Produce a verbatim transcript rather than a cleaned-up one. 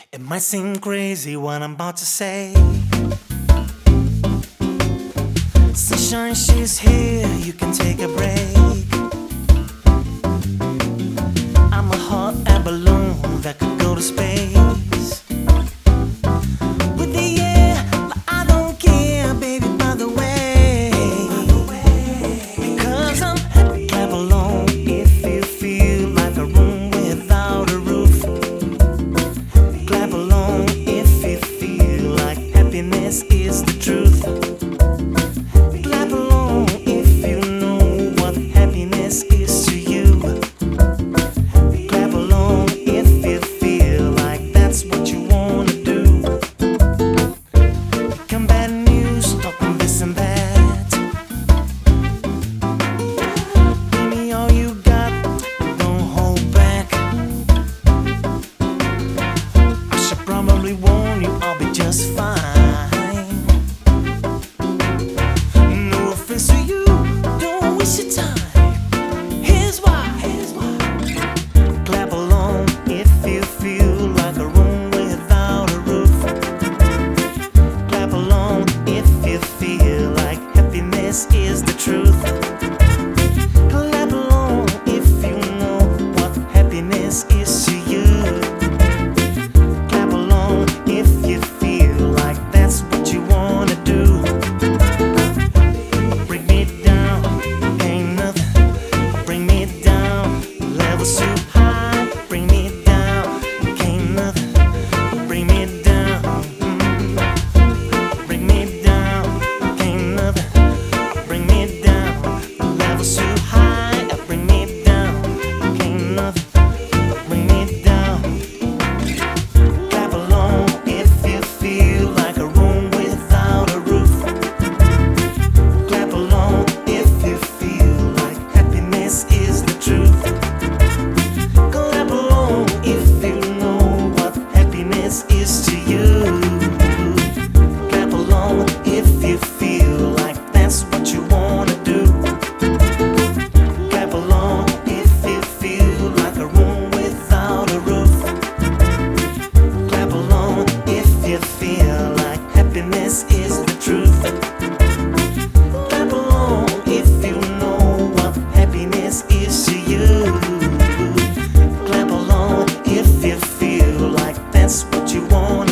It might seem crazy what I'm about to say. Sunshine, she's here, you can take a break. I'm a hot air balloon that could go to space. With the air, but I don't care, baby, by the way. Because I'm happy, clap along if you feel like a room without a roof. Clap along if you feel like happiness is the truth. Clap along if you know what happiness is to you. Clap along if you feel like that's what you wanna do. Come bad news, talking this and that. Give me all you got, don't hold back. I should probably warn you, I'll be just fine. No offense to you, don't waste your time. Here's why. Here's why. Clap along if you feel like a room without a roof. Clap along if you feel like happiness is the truth. Clap along if you know what happiness is to you. Clap along if you feel like that's what you wanna do. Bring me down, ain't nothing. Bring me down, levels too high. Bring me down, ain't nothing. Bring me down, mm. Bring me down, ain't nothing. Bring me down, levels too high. Bring me down, ain't nothing. Bring me down. Clap along if you feel like a room without a roof. Clap along if you feel like happiness is the truth. Clap along if you know what happiness is to you. Clap along if you feel like that's what you wanna do. Clap along if you feel like a room without a roof. Clap along if you feel like happiness is the truth. Clap along if you know what happiness is to you. Clap along if you feel like that's what you want.